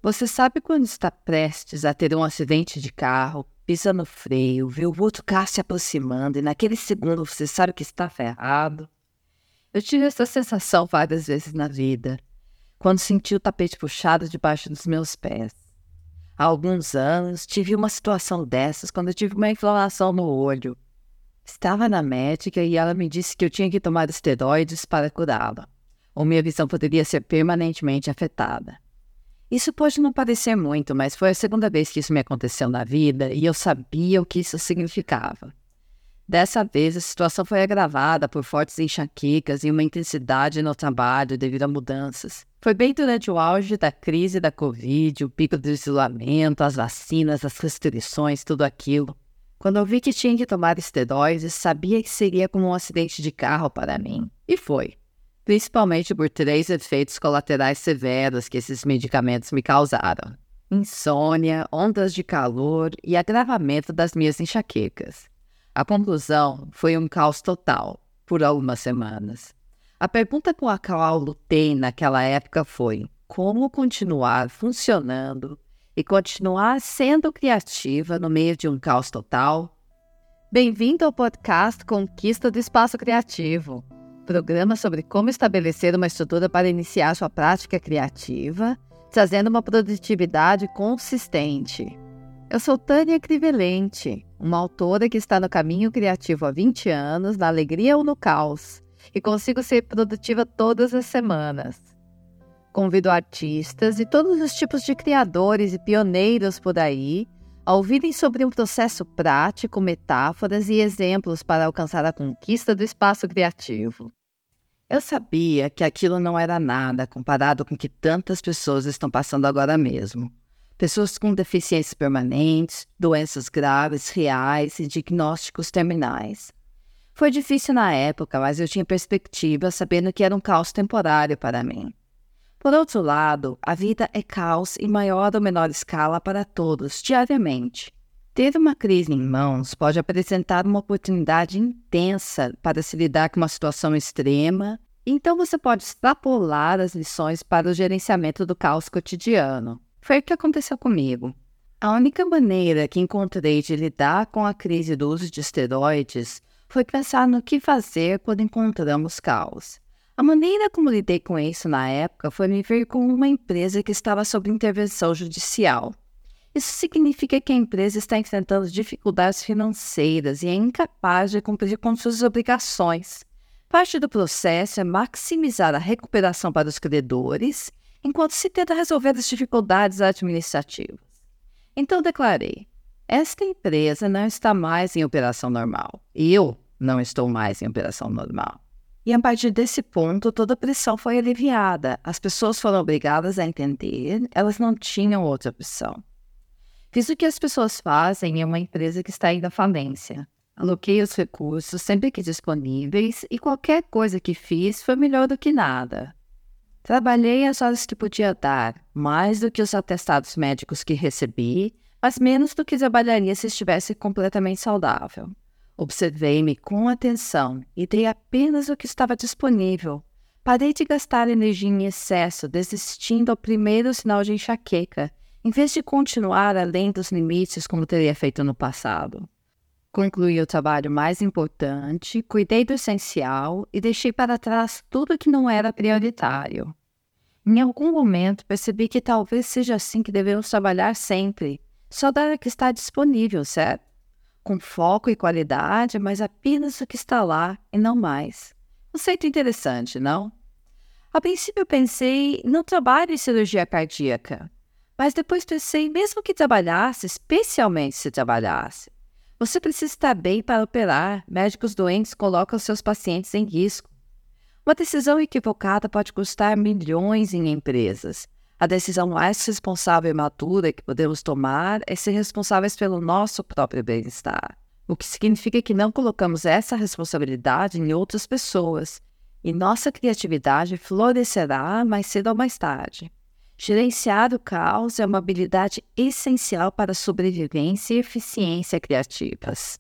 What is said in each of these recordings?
Você sabe quando está prestes a ter um acidente de carro, pisa no freio, vê o outro carro se aproximando e naquele segundo você sabe que está ferrado? Eu tive essa sensação várias vezes na vida, quando senti o tapete puxado debaixo dos meus pés. Há alguns anos tive uma situação dessas quando eu tive uma inflamação no olho. Estava na médica e ela me disse que eu tinha que tomar esteroides para curá-la, ou minha visão poderia ser permanentemente afetada. Isso pode não parecer muito, mas foi a segunda vez que isso me aconteceu na vida e eu sabia o que isso significava. Dessa vez, a situação foi agravada por fortes enxaquecas e uma intensidade no trabalho devido a mudanças. Foi bem durante o auge da crise da Covid, o pico do isolamento, as vacinas, as restrições, tudo aquilo. Quando eu vi que tinha que tomar esteroides, sabia que seria como um acidente de carro para mim. E foi. Principalmente por 3 efeitos colaterais severos que esses medicamentos me causaram: insônia, ondas de calor e agravamento das minhas enxaquecas. A conclusão foi um caos total, por algumas semanas. A pergunta com a qual lutei naquela época foi: como continuar funcionando e continuar sendo criativa no meio de um caos total? Bem-vindo ao podcast Conquista do Espaço Criativo, programa sobre como estabelecer uma estrutura para iniciar sua prática criativa, trazendo uma produtividade consistente. Eu sou Tânia Crivelente, uma autora que está no caminho criativo há 20 anos, na alegria ou no caos, e consigo ser produtiva todas as semanas. Convido artistas e todos os tipos de criadores e pioneiros por aí a ouvirem sobre um processo prático, metáforas e exemplos para alcançar a conquista do espaço criativo. Eu sabia que aquilo não era nada comparado com o que tantas pessoas estão passando agora mesmo. Pessoas com deficiências permanentes, doenças graves, reais e diagnósticos terminais. Foi difícil na época, mas eu tinha perspectiva sabendo que era um caos temporário para mim. Por outro lado, a vida é caos em maior ou menor escala para todos, diariamente. Ter uma crise em mãos pode apresentar uma oportunidade intensa para se lidar com uma situação extrema, então você pode extrapolar as lições para o gerenciamento do caos cotidiano. Foi o que aconteceu comigo. A única maneira que encontrei de lidar com a crise do uso de esteroides foi pensar no que fazer quando encontramos caos. A maneira como lidei com isso na época foi me ver com uma empresa que estava sob intervenção judicial. Isso significa que a empresa está enfrentando dificuldades financeiras e é incapaz de cumprir com suas obrigações. Parte do processo é maximizar a recuperação para os credores, enquanto se tenta resolver as dificuldades administrativas. Então declarei: esta empresa não está mais em operação normal. Eu não estou mais em operação normal. E a partir desse ponto, toda a pressão foi aliviada. As pessoas foram obrigadas a entender, elas não tinham outra opção. Fiz o que as pessoas fazem em uma empresa que está indo à falência. Aloquei os recursos sempre que disponíveis e qualquer coisa que fiz foi melhor do que nada. Trabalhei as horas que podia dar, mais do que os atestados médicos que recebi, mas menos do que trabalharia se estivesse completamente saudável. Observei-me com atenção e dei apenas o que estava disponível. Parei de gastar energia em excesso, desistindo ao primeiro sinal de enxaqueca, em vez de continuar além dos limites como teria feito no passado. Concluí o trabalho mais importante, cuidei do essencial e deixei para trás tudo que não era prioritário. Em algum momento percebi que talvez seja assim que devemos trabalhar sempre, só dar o que está disponível, certo? Com foco e qualidade, mas apenas o que está lá e não mais. Conceito interessante, não? A princípio eu pensei, não trabalho em cirurgia cardíaca, mas depois pensei, mesmo que trabalhasse, especialmente se trabalhasse, você precisa estar bem para operar. Médicos doentes colocam seus pacientes em risco. Uma decisão equivocada pode custar milhões em empresas. A decisão mais responsável e madura que podemos tomar é ser responsáveis pelo nosso próprio bem-estar. O que significa que não colocamos essa responsabilidade em outras pessoas. E nossa criatividade florescerá mais cedo ou mais tarde. Gerenciar o caos é uma habilidade essencial para a sobrevivência e eficiência criativas.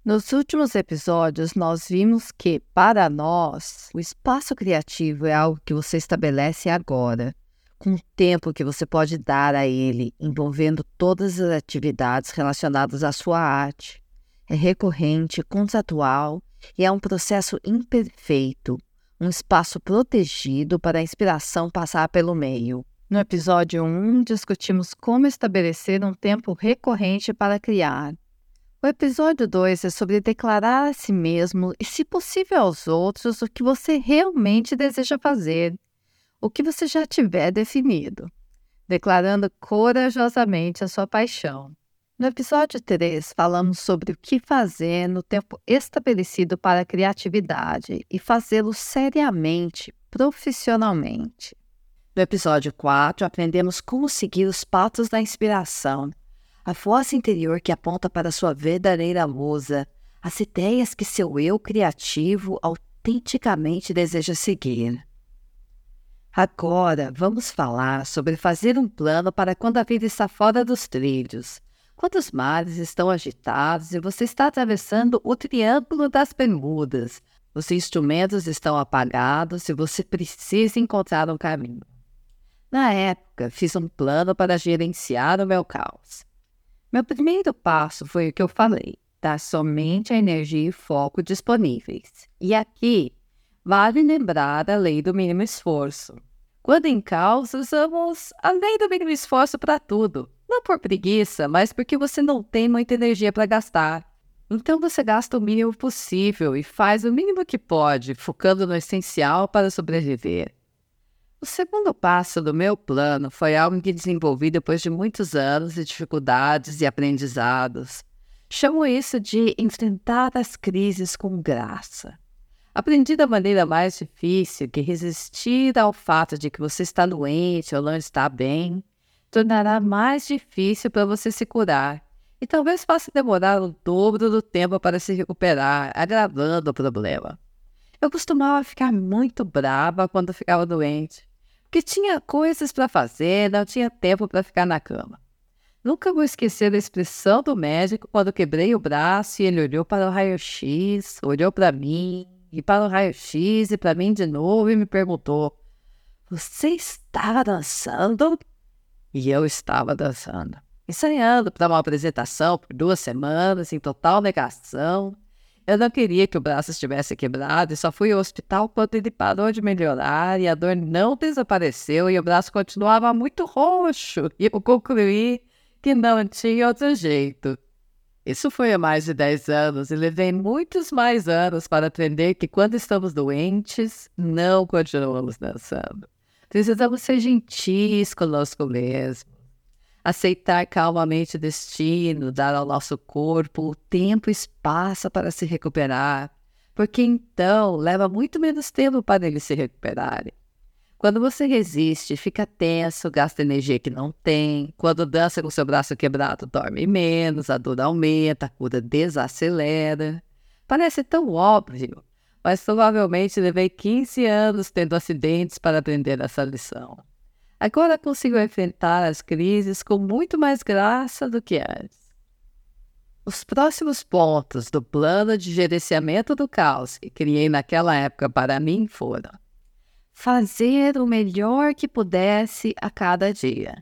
Nos últimos episódios, nós vimos que, para nós, o espaço criativo é algo que você estabelece agora, com o tempo que você pode dar a ele, envolvendo todas as atividades relacionadas à sua arte. É recorrente, conceitual e é um processo imperfeito, um espaço protegido para a inspiração passar pelo meio. No episódio 1, discutimos como estabelecer um tempo recorrente para criar. O episódio 2 é sobre declarar a si mesmo e, se possível aos outros, o que você realmente deseja fazer, o que você já tiver definido, declarando corajosamente a sua paixão. No episódio 3, falamos sobre o que fazer no tempo estabelecido para a criatividade e fazê-lo seriamente, profissionalmente. No episódio 4, aprendemos como seguir os passos da inspiração, a voz interior que aponta para sua verdadeira musa, as ideias que seu eu criativo autenticamente deseja seguir. Agora, vamos falar sobre fazer um plano para quando a vida está fora dos trilhos, quando os mares estão agitados e você está atravessando o Triângulo das Bermudas, os instrumentos estão apagados e você precisa encontrar um caminho. Na época, fiz um plano para gerenciar o meu caos. Meu primeiro passo foi o que eu falei, dar somente a energia e foco disponíveis. E aqui, vale lembrar a lei do mínimo esforço. Quando em caos, usamos a lei do mínimo esforço para tudo. Não por preguiça, mas porque você não tem muita energia para gastar. Então você gasta o mínimo possível e faz o mínimo que pode, focando no essencial para sobreviver. O segundo passo do meu plano foi algo que desenvolvi depois de muitos anos de dificuldades e aprendizados. Chamo isso de enfrentar as crises com graça. Aprendi da maneira mais difícil que resistir ao fato de que você está doente ou não está bem tornará mais difícil para você se curar e talvez faça demorar o dobro do tempo para se recuperar, agravando o problema. Eu costumava ficar muito brava quando ficava doente, porque tinha coisas para fazer, não tinha tempo para ficar na cama. Nunca vou esquecer a expressão do médico quando quebrei o braço e ele olhou para o raio-x, olhou para mim, e para o raio-x e para mim de novo e me perguntou: "Você está dançando?" E eu estava dançando, ensaiando para uma apresentação por 2 semanas, em total negação. Eu não queria que o braço estivesse quebrado e só fui ao hospital quando ele parou de melhorar e a dor não desapareceu e o braço continuava muito roxo. E eu concluí que não tinha outro jeito. Isso foi há mais de 10 anos e levei muitos mais anos para aprender que quando estamos doentes, não continuamos dançando. Precisamos ser gentis conosco mesmo. Aceitar calmamente o destino, dar ao nosso corpo o tempo e espaço para se recuperar, porque então leva muito menos tempo para eles se recuperarem. Quando você resiste, fica tenso, gasta energia que não tem. Quando dança com seu braço quebrado, dorme menos, a dor aumenta, a cura desacelera. Parece tão óbvio, mas provavelmente levei 15 anos tendo acidentes para aprender essa lição. Agora consigo enfrentar as crises com muito mais graça do que antes. Os próximos pontos do plano de gerenciamento do caos que criei naquela época para mim foram: fazer o melhor que pudesse a cada dia.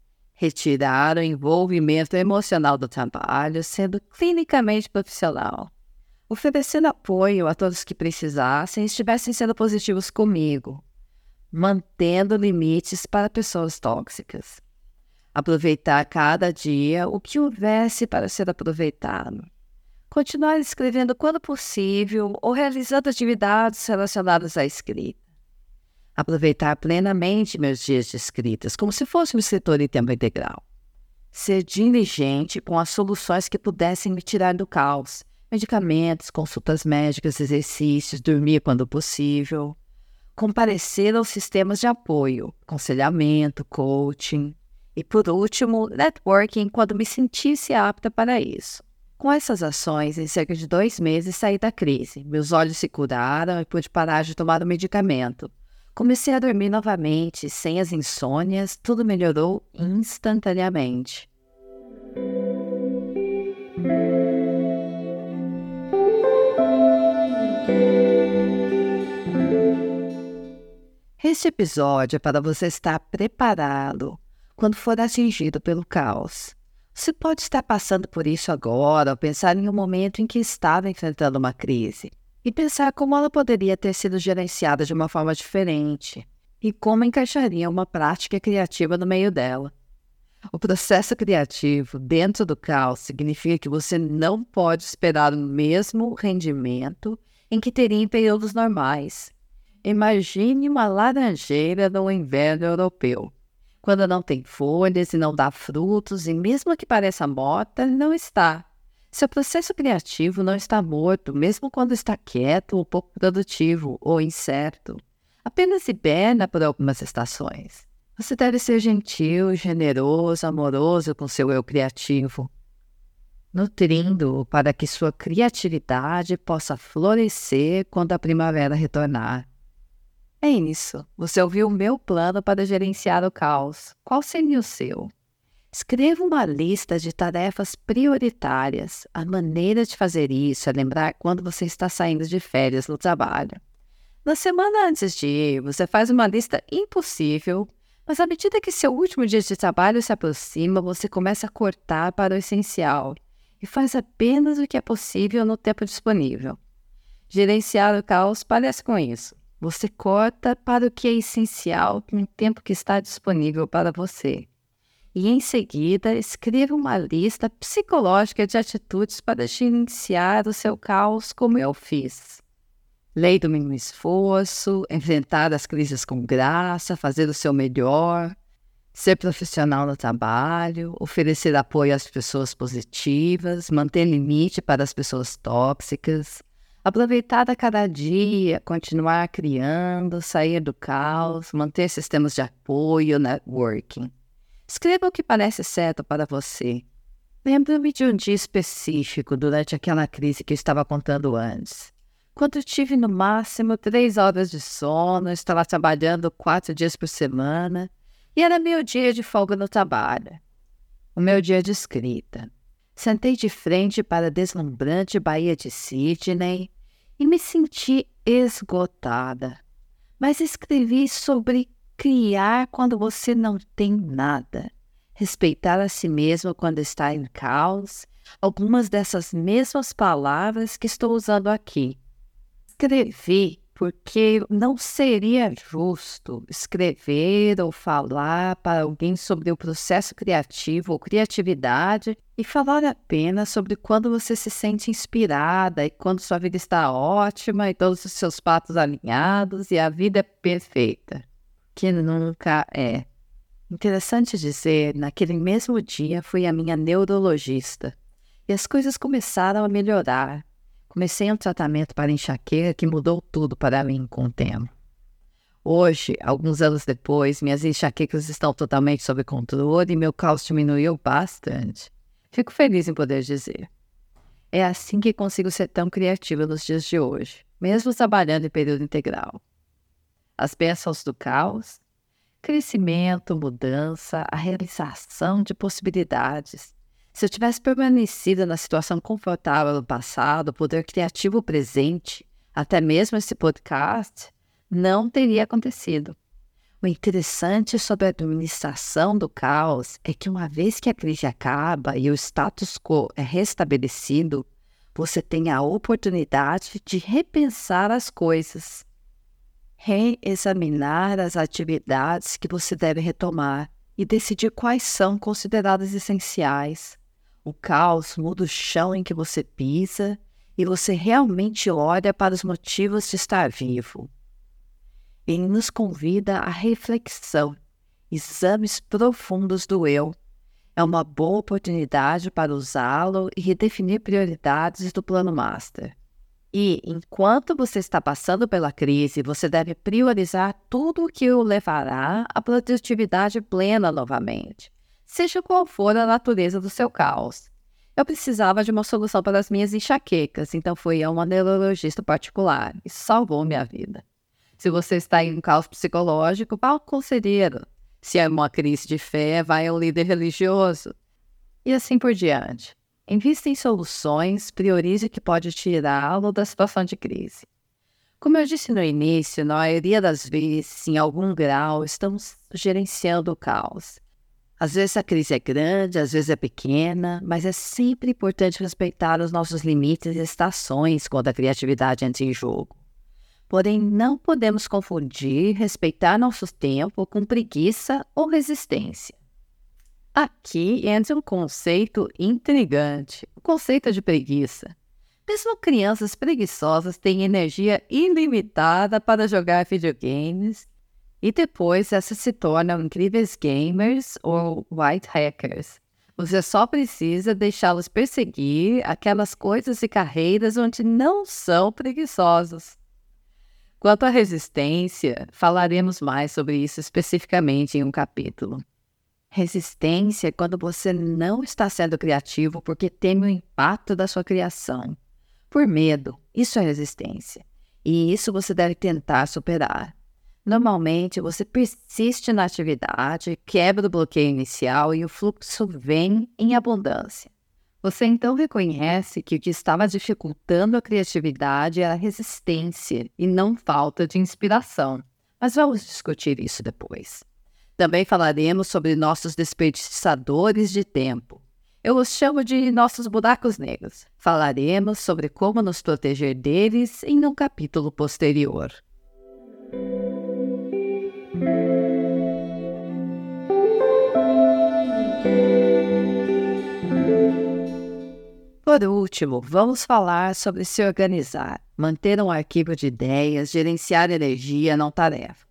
Retirar o envolvimento emocional do trabalho, sendo clinicamente profissional. Oferecer apoio a todos que precisassem e estivessem sendo positivos comigo. Mantendo limites para pessoas tóxicas. Aproveitar cada dia o que houvesse para ser aproveitado. Continuar escrevendo quando possível ou realizando atividades relacionadas à escrita. Aproveitar plenamente meus dias de escritas, como se fosse um escritor em tempo integral. Ser diligente com as soluções que pudessem me tirar do caos. Medicamentos, consultas médicas, exercícios, dormir quando possível. Comparecer aos sistemas de apoio, aconselhamento, coaching. E, por último, networking quando me sentisse apta para isso. Com essas ações, em cerca de 2 meses saí da crise. Meus olhos se curaram e pude parar de tomar o medicamento. Comecei a dormir novamente, sem as insônias, tudo melhorou instantaneamente. Este episódio é para você estar preparado quando for atingido pelo caos. Você pode estar passando por isso agora ou pensar em um momento em que estava enfrentando uma crise e pensar como ela poderia ter sido gerenciada de uma forma diferente e como encaixaria uma prática criativa no meio dela. O processo criativo dentro do caos significa que você não pode esperar o mesmo rendimento em que teria em períodos normais. Imagine uma laranjeira no inverno europeu, quando não tem folhas e não dá frutos, e mesmo que pareça morta, não está. Seu processo criativo não está morto, mesmo quando está quieto ou pouco produtivo ou incerto. Apenas hiberna por algumas estações. Você deve ser gentil, generoso, amoroso com seu eu criativo, nutrindo-o para que sua criatividade possa florescer quando a primavera retornar. É isso. Você ouviu o meu plano para gerenciar o caos. Qual seria o seu? Escreva uma lista de tarefas prioritárias. A maneira de fazer isso é lembrar quando você está saindo de férias no trabalho. Na semana antes de ir, você faz uma lista impossível, mas à medida que seu último dia de trabalho se aproxima, você começa a cortar para o essencial e faz apenas o que é possível no tempo disponível. Gerenciar o caos parece com isso. Você corta para o que é essencial no tempo que está disponível para você. E em seguida, escreva uma lista psicológica de atitudes para gerenciar o seu caos como eu fiz. Lei do mínimo esforço, enfrentar as crises com graça, fazer o seu melhor, ser profissional no trabalho, oferecer apoio às pessoas positivas, manter limite para as pessoas tóxicas, aproveitar a cada dia, continuar criando, sair do caos, manter sistemas de apoio, networking. Escreva o que parece certo para você. Lembro-me de um dia específico durante aquela crise que eu estava contando antes. Quando eu tive no máximo 3 horas de sono, estava trabalhando 4 dias por semana e era meu dia de folga no trabalho. O meu dia de escrita. Sentei de frente para a deslumbrante Baía de Sydney e me senti esgotada. Mas escrevi sobre criar quando você não tem nada, respeitar a si mesmo quando está em caos, algumas dessas mesmas palavras que estou usando aqui. Escrevi porque não seria justo escrever ou falar para alguém sobre o processo criativo ou criatividade e falar apenas sobre quando você se sente inspirada e quando sua vida está ótima e todos os seus pratos alinhados e a vida é perfeita, que nunca é. Interessante dizer, naquele mesmo dia fui a minha neurologista e as coisas começaram a melhorar. Comecei um tratamento para enxaqueca que mudou tudo para mim com o tempo. Hoje, alguns anos depois, minhas enxaquecas estão totalmente sob controle e meu caos diminuiu bastante. Fico feliz em poder dizer. É assim que consigo ser tão criativa nos dias de hoje, mesmo trabalhando em período integral. As bênçãos do caos, crescimento, mudança, a realização de possibilidades. Se eu tivesse permanecido na situação confortável do passado, o poder criativo presente, até mesmo esse podcast, não teria acontecido. O interessante sobre a administração do caos é que uma vez que a crise acaba e o status quo é restabelecido, você tem a oportunidade de repensar as coisas, reexaminar as atividades que você deve retomar e decidir quais são consideradas essenciais. O caos muda o chão em que você pisa e você realmente olha para os motivos de estar vivo. Ele nos convida à reflexão, exames profundos do eu. É uma boa oportunidade para usá-lo e redefinir prioridades do plano master. E, enquanto você está passando pela crise, você deve priorizar tudo o que o levará à produtividade plena novamente, seja qual for a natureza do seu caos. Eu precisava de uma solução para as minhas enxaquecas, então fui a uma neurologista particular e salvou minha vida. Se você está em um caos psicológico, vá ao conselheiro. Se é uma crise de fé, vai ao líder religioso. E assim por diante. Invista em soluções, priorize o que pode tirá-lo da situação de crise. Como eu disse no início, na maioria das vezes, em algum grau, estamos gerenciando o caos. Às vezes a crise é grande, às vezes é pequena, mas é sempre importante respeitar os nossos limites e estações quando a criatividade entra em jogo. Porém, não podemos confundir respeitar nosso tempo com preguiça ou resistência. Aqui entra um conceito intrigante, o conceito de preguiça. Mesmo crianças preguiçosas têm energia ilimitada para jogar videogames e depois essas se tornam incríveis gamers ou white hackers. Você só precisa deixá-los perseguir aquelas coisas e carreiras onde não são preguiçosos. Quanto à resistência, falaremos mais sobre isso especificamente em um capítulo. Resistência é quando você não está sendo criativo porque teme o impacto da sua criação. Por medo, isso é resistência. E isso você deve tentar superar. Normalmente, você persiste na atividade, quebra o bloqueio inicial e o fluxo vem em abundância. Você então reconhece que o que estava dificultando a criatividade era a resistência e não falta de inspiração. Mas vamos discutir isso depois. Também falaremos sobre nossos desperdiçadores de tempo. Eu os chamo de nossos buracos negros. Falaremos sobre como nos proteger deles em um capítulo posterior. Por último, vamos falar sobre se organizar, manter um arquivo de ideias, gerenciar energia, não tarefas.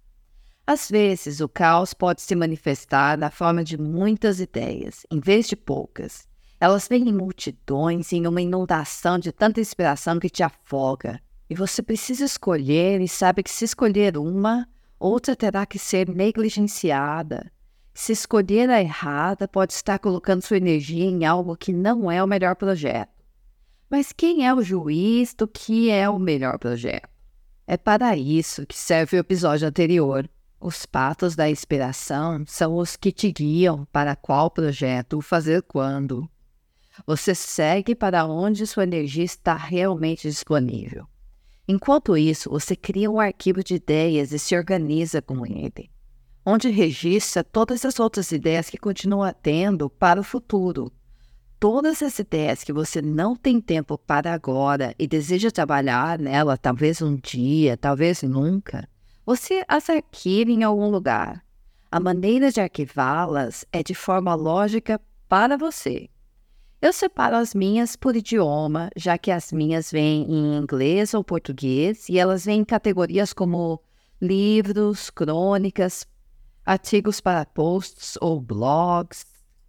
Às vezes, o caos pode se manifestar na forma de muitas ideias, em vez de poucas. Elas vêm em multidões, em uma inundação de tanta inspiração que te afoga. E você precisa escolher e sabe que se escolher uma, outra terá que ser negligenciada. Se escolher a errada, pode estar colocando sua energia em algo que não é o melhor projeto. Mas quem é o juiz do que é o melhor projeto? É para isso que serve o episódio anterior. Os patos da inspiração são os que te guiam para qual projeto fazer quando. Você segue para onde sua energia está realmente disponível. Enquanto isso, você cria um arquivo de ideias e se organiza com ele, onde registra todas as outras ideias que continua tendo para o futuro. Todas as ideias que você não tem tempo para agora e deseja trabalhar nela, talvez um dia, talvez nunca, você as arquiva em algum lugar. A maneira de arquivá-las é de forma lógica para você. Eu separo as minhas por idioma, já que as minhas vêm em inglês ou português e elas vêm em categorias como livros, crônicas, artigos para posts ou blogs,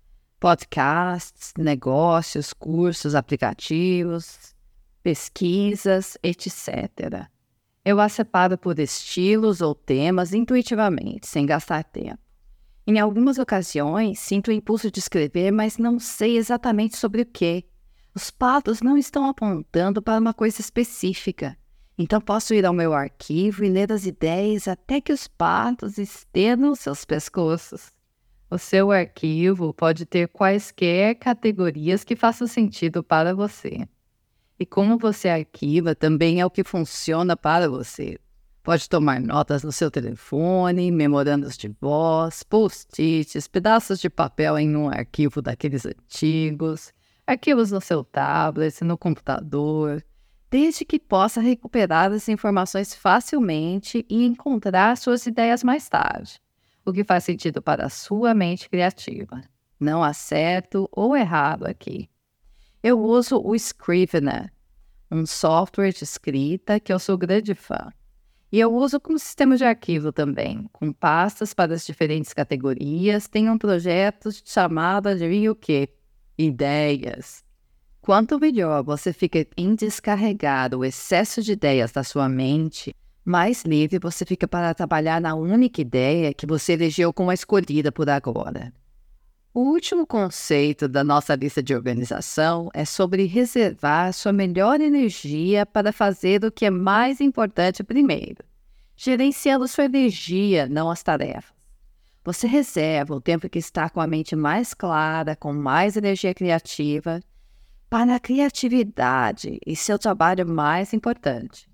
podcasts, negócios, cursos, aplicativos, pesquisas, etc. Eu as separo por estilos ou temas intuitivamente, sem gastar tempo. Em algumas ocasiões, sinto o impulso de escrever, mas não sei exatamente sobre o quê. Os patos não estão apontando para uma coisa específica. Então posso ir ao meu arquivo e ler as ideias até que os patos estendam seus pescoços. O seu arquivo pode ter quaisquer categorias que façam sentido para você. E como você arquiva também é o que funciona para você. Pode tomar notas no seu telefone, memorandos de voz, post-its, pedaços de papel em um arquivo daqueles antigos, arquivos no seu tablet, no computador, desde que possa recuperar as informações facilmente e encontrar suas ideias mais tarde, o que faz sentido para a sua mente criativa. Não há certo ou errado aqui. Eu uso o Scrivener, um software de escrita que eu sou grande fã. E eu uso como sistema de arquivo também, com pastas para as diferentes categorias. Tenho um projeto chamado, adivinha o quê? Ideias. Quanto melhor você fica em descarregar o excesso de ideias da sua mente, mais livre você fica para trabalhar na única ideia que você elegeu como a escolhida por agora. O último conceito da nossa lista de organização é sobre reservar sua melhor energia para fazer o que é mais importante primeiro, gerenciando sua energia, não as tarefas. Você reserva o tempo que está com a mente mais clara, com mais energia criativa, para a criatividade e seu trabalho mais importante.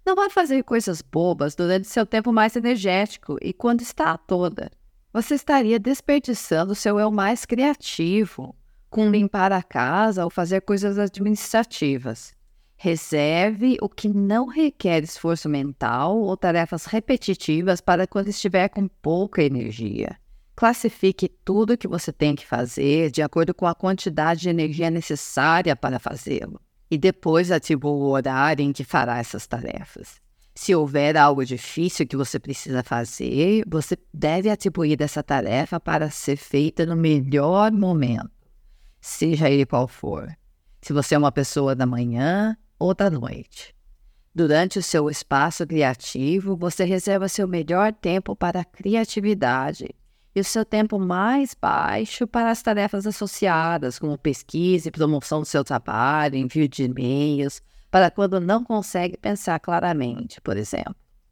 Não vai fazer coisas bobas durante seu tempo mais energético e quando está à toda. Você estaria desperdiçando seu eu mais criativo com limpar a casa ou fazer coisas administrativas. Reserve o que não requer esforço mental ou tarefas repetitivas para quando estiver com pouca energia. Classifique tudo o que você tem que fazer de acordo com a quantidade de energia necessária para fazê-lo. E depois atribua o horário em que fará essas tarefas. Se houver algo difícil que você precisa fazer, você deve atribuir essa tarefa para ser feita no melhor momento, seja ele qual for. Se você é uma pessoa da manhã ou da noite. Durante o seu espaço criativo, você reserva seu melhor tempo para a criatividade e o seu tempo mais baixo para as tarefas associadas, como pesquisa e promoção do seu trabalho, envio de e-mails, para quando não consegue pensar claramente, por exemplo.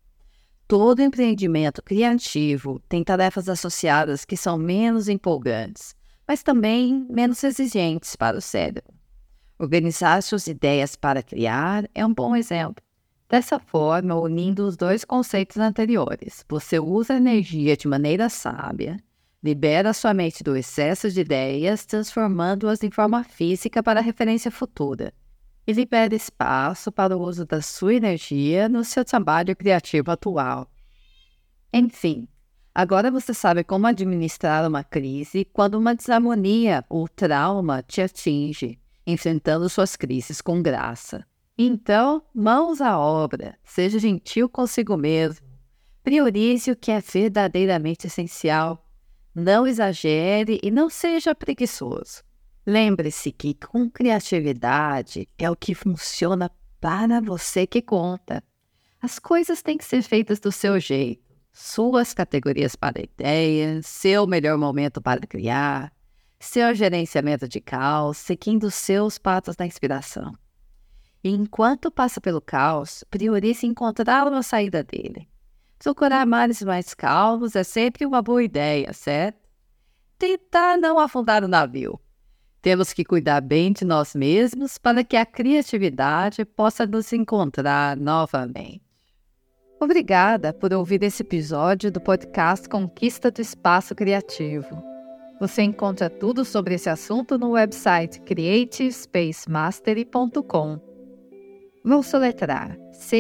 Todo empreendimento criativo tem tarefas associadas que são menos empolgantes, mas também menos exigentes para o cérebro. Organizar suas ideias para criar é um bom exemplo. Dessa forma, unindo os dois conceitos anteriores, você usa a energia de maneira sábia, libera sua mente do excesso de ideias, transformando-as em forma física para referência futura, e libera espaço para o uso da sua energia no seu trabalho criativo atual. Enfim, agora você sabe como administrar uma crise quando uma desarmonia ou trauma te atinge, enfrentando suas crises com graça. Então, mãos à obra, seja gentil consigo mesmo, priorize o que é verdadeiramente essencial, não exagere e não seja preguiçoso. Lembre-se que com criatividade é o que funciona para você que conta. As coisas têm que ser feitas do seu jeito, suas categorias para ideias, seu melhor momento para criar, seu gerenciamento de caos, seguindo seus passos da inspiração. E enquanto passa pelo caos, priorize encontrar uma saída dele. Procurar mares mais calmos é sempre uma boa ideia, certo? Tentar não afundar o navio. Temos que cuidar bem de nós mesmos para que a criatividade possa nos encontrar novamente. Obrigada por ouvir esse episódio do podcast Conquista do Espaço Criativo. Você encontra tudo sobre esse assunto no website creativespacemastery.com. Vou soletrar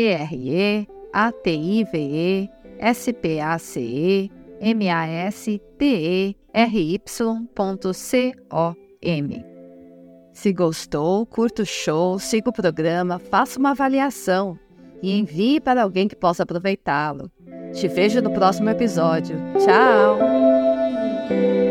creativespacemastery.com. Se gostou, curta o show, siga o programa, faça uma avaliação e envie para alguém que possa aproveitá-lo. Te vejo no próximo episódio. Tchau!